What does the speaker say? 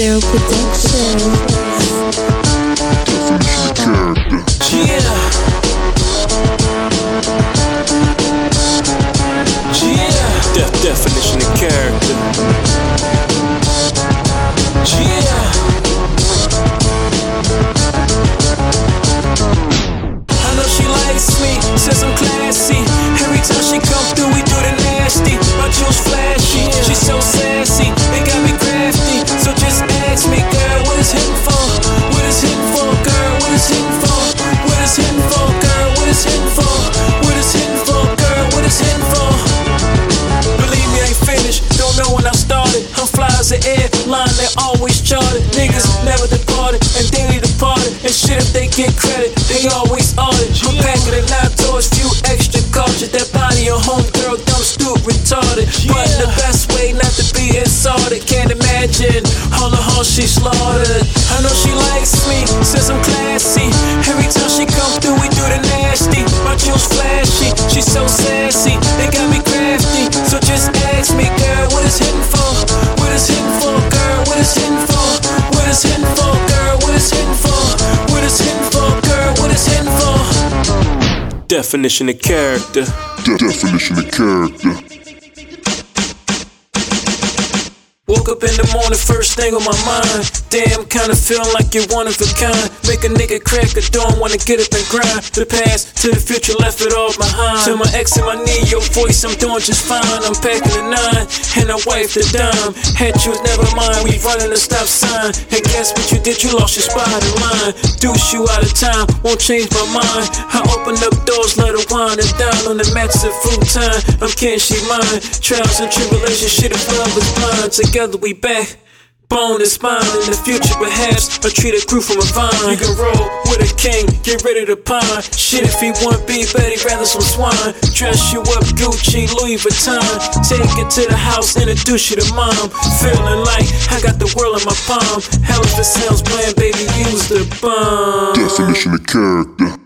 Zero Productions. Definition of character. I know she likes me, says I'm classy. Every time she come through, we do the nasty. My jewels flashy, she's so sassy. It got me crafty, so just ask me, girl, what is hitting for? What is hitting for, girl? What is hitting for? What is hitting for, girl? What is hitting for? What is hitting for, girl? What is hitting for? Believe me, I ain't finished. Don't know when I started. I'm fly as an airline, they always charted. Niggas never departed, and daily departed. And shit, if they get credit, they always audit. I'm packing a knife towards few extra cultures. That body a homegirl, dumb, stupid, retarded. But the best way not to be insulted. Can't imagine all the hoes she slaughtered. I know she likes me, says I'm classy. Every time she come through, we do the nasty. My jewels flashy, she's so sassy. They got me crafty, so just ask me, girl, what is hitting for? What is hitting for, girl? What is hitting for? What is hitting for, girl? What is hitting for? What is hitting for, girl? What is hitting for? Definition of character. Definition of character. Woke up in the morning, first thing on my mind. Damn, kinda feeling like you're one of a kind. Make a nigga crack a dawn, wanna get up and grind. The past to the future, left it all behind. To my ex and my knee, your voice, I'm doing just fine. I'm packing a 9, and I wife the dime. Had you, never mind, we running a stop sign. And guess what you did, you lost your spot in line. Deuce you out of time, won't change my mind. I open up doors, let her wine and dine on the mattress at full time. I'm kidding, she mine. Trials and tribulations, shit if love is blind. Together we back, bone and spine. In the future perhaps, I treat a crew from a vine. You can roll with a king, get ready to pine. Shit if he want beef, bet he'd rather some swine. Dress you up Gucci, Louis Vuitton. Take it to the house, introduce you to mom. Feeling like I got the world in my palm. Hell if it sounds bland, baby, use the bomb. Definition of character.